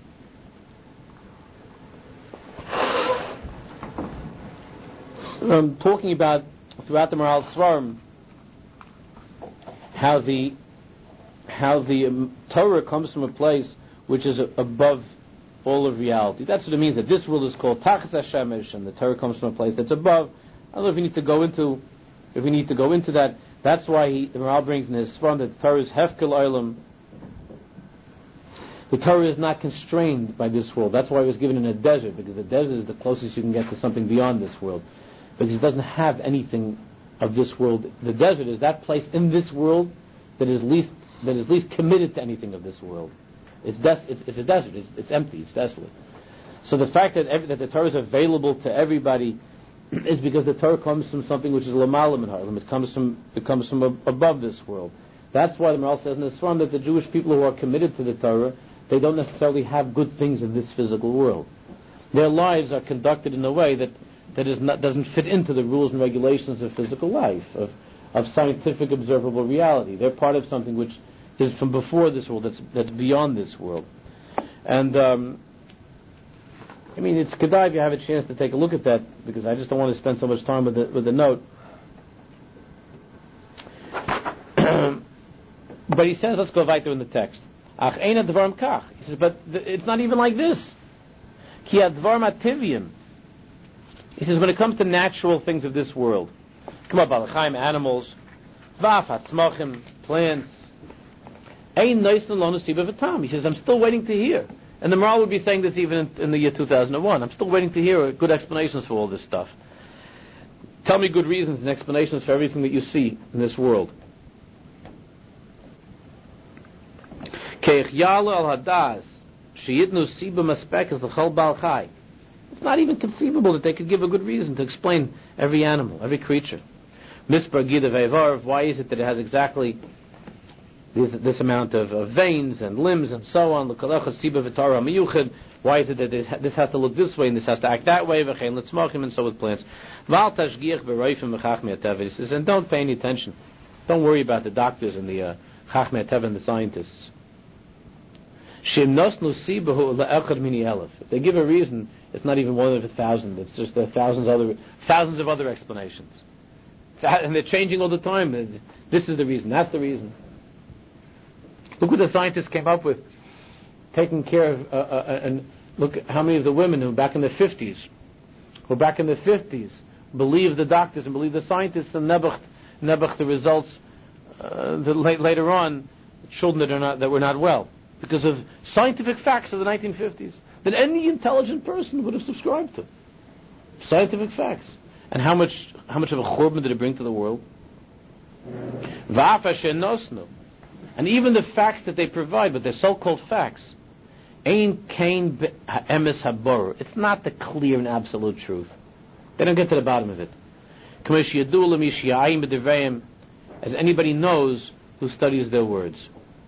Talking about throughout the Maral Svarim how the Torah comes from a place which is above all of reality. That's what it means, that this world is called Tachas HaShemesh, and the Torah comes from a place that's above. I don't know if we need to go into that. That's why the Maral brings in his Svarim that the Torah is Hefkel Olam. The Torah is not constrained by this world. That's why it was given in a desert, because the desert is the closest you can get to something beyond this world. Because it doesn't have anything of this world. The desert is that place in this world that is least committed to anything of this world. It's a desert. It's empty. It's desolate. So the fact that the Torah is available to everybody is because the Torah comes from something which is l'malam and harlam. It comes from above this world. That's why the Maral says in the Svarim that the Jewish people who are committed to the Torah, they don't necessarily have good things in this physical world. Their lives are conducted in a way that doesn't fit into the rules and regulations of physical life, of scientific observable reality. They're part of something which is from before this world, that's beyond this world. And it's kedai if you have a chance to take a look at that, because I just don't want to spend so much time with the note. But he says, let's go weiter in the text. Ach eina dvarim kach. He says, but it's not even like this. Ki advarim ativim. He says, when it comes to natural things of this world, come up, balachayim, animals, vaf, hatzmachim, plants, ein noisn lonu siba v'tam. He says, I'm still waiting to hear. And the Maharal would be saying this even in the year 2001. I'm still waiting to hear good explanations for all this stuff. Tell me good reasons and explanations for everything that you see in this world. It's not even conceivable that they could give a good reason to explain every animal, every creature. Why is it that it has exactly this amount of veins and limbs and so on? Why is it that this has to look this way and this has to act that way? And so with plants. He says, and don't pay any attention. Don't worry about the doctors and the Chachmei Teva and the scientists. If they give a reason, it's not even one of 1,000. It's just thousands of other explanations. And they're changing all the time. This is the reason. That's the reason. Look what the scientists came up with. Taking care of, and look at how many of the women who back in the 50s, believed the doctors and believed the scientists and nebuch the results later on, children that were not well. Because of scientific facts of the 1950s that any intelligent person would have subscribed to. Scientific facts. And how much of a churban did it bring to the world? And even the facts that they provide, but they're so-called facts, it's not the clear and absolute truth. They don't get to the bottom of it. As anybody knows who studies their words.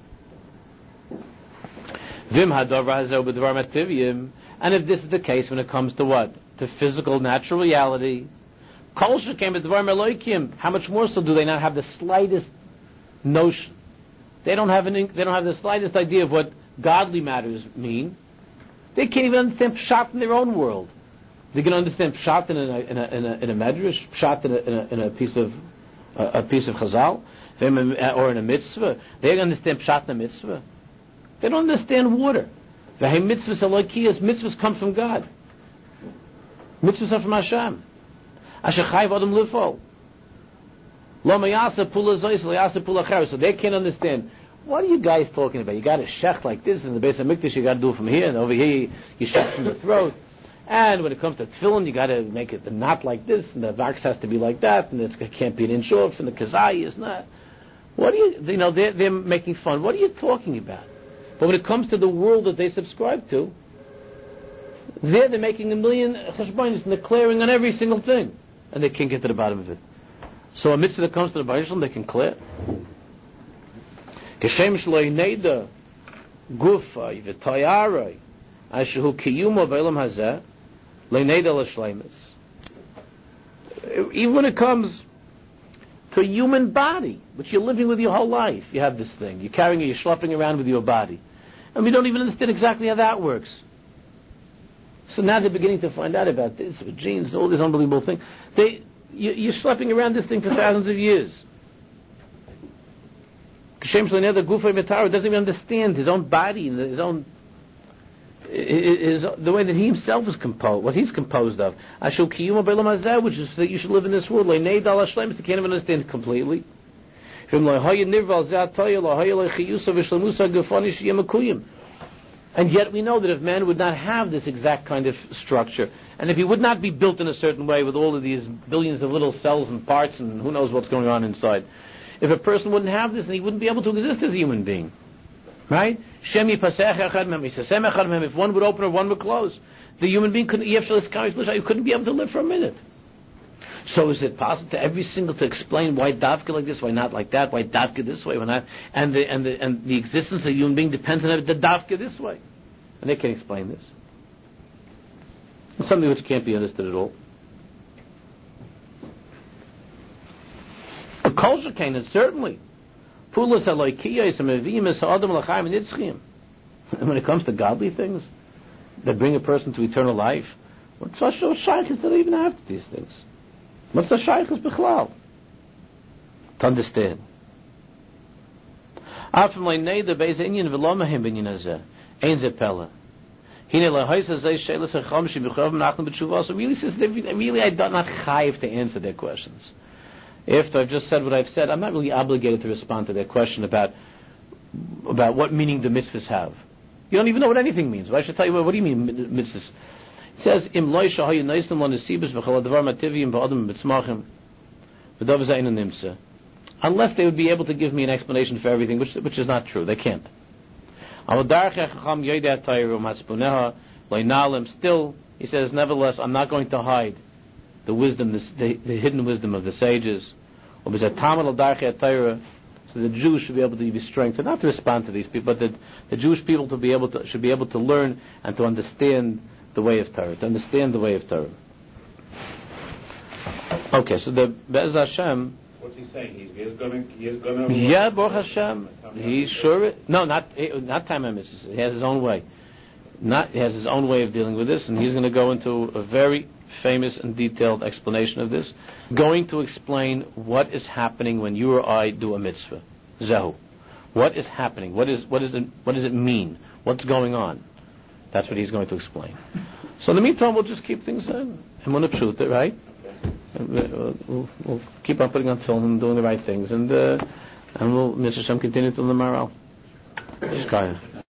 And if this is the case when it comes to what? To physical, natural reality, how much more so do they not have the slightest notion? They don't have the slightest idea of what godly matters mean. They can't even understand pshat in their own world. They can understand pshat in a medrash, pshat in a piece of chazal, or in a mitzvah. They can understand pshat in a mitzvah. They don't understand water. Mitzvahs come from God. Mitzvahs are from Hashem. So they can't understand. What are you guys talking about? You got a shech like this in the base of Mikdash, you got to do it from here, and over here you shech from the throat. And when it comes to tefillin, you got to make it the knot like this, and the box has to be like that, and it can't be an inch off, and the kazai is not. What are they're making fun. What are you talking about? But when it comes to the world that they subscribe to, they're making a million cheshbonis and they're clearing on every single thing. And they can't get to the bottom of it. So a mitzvah that comes to the Baruch Shalom, they can clear. Geshem shloi neida gufay v'toyaray ashehu kiyumo v'elam hazeh le'neida l'shleimus. Even when it comes to a human body, which you're living with your whole life, you have this thing. You're carrying it, you're schlepping around with your body. And we don't even understand exactly how that works. So now they're beginning to find out about this, with genes, all this unbelievable thing. You're schlepping around this thing for thousands of years. Kashem Shleiner Gufay Metar doesn't even understand his own body and his own the way that he himself is composed, what he's composed of. Ashul Kiyuma Beilam Hazeh, which is that you should live in this world. Le'nei Dal Hashlemus, they can't even understand it completely. And yet we know that if man would not have this exact kind of structure, and if he would not be built in a certain way with all of these billions of little cells and parts and who knows what's going on inside, if a person wouldn't have this, then he wouldn't be able to exist as a human being. Right? If one would open or one would close, the human being couldn't be able to live for a minute. So is it possible to explain why davka like this, why not like that, why davka this way, why not, and the existence of a human being depends on the davka this way, and they can't explain this. It's something which can't be understood at all. A culture can, and certainly, and when it comes to godly things that bring a person to eternal life, what's such a shaykh is that they even have these things? What's the shaykhus bichlal? To understand. So really I don't not chayiv to answer their questions. After I've just said what I've said, I'm not really obligated to respond to their question about what meaning the mitzvahs have. You don't even know what anything means. Why should I tell you what do you mean mitzvahs? It says, Im loy shahayu neistam lan nesibus v'chol advar mativim v'adam b'tzmachim v'dav zayin nimsa. Unless they would be able to give me an explanation for everything, which is not true. They can't. Still, he says, nevertheless, I'm not going to hide the wisdom, the hidden wisdom of the sages. So the Jews should be able to be strengthened, not to respond to these people, but the Jewish people should be able to learn and to understand the way of Torah, Okay, so the Be'ez Hashem. What's he saying? He is going to. Yeah, Baruch Hashem. He's sure. No, not time emissions. He has his own way. He has his own way of dealing with this, and he's going to go into a very famous and detailed explanation of this. Going to explain what is happening when you or I do a mitzvah. Zehu. What is happening? What does it mean? What's going on? That's what he's going to explain. So in the meantime, we'll just keep things emunah pshuta, right? We'll keep on putting on film and doing the right things, and we'll Mr. Shem continue till the morrow.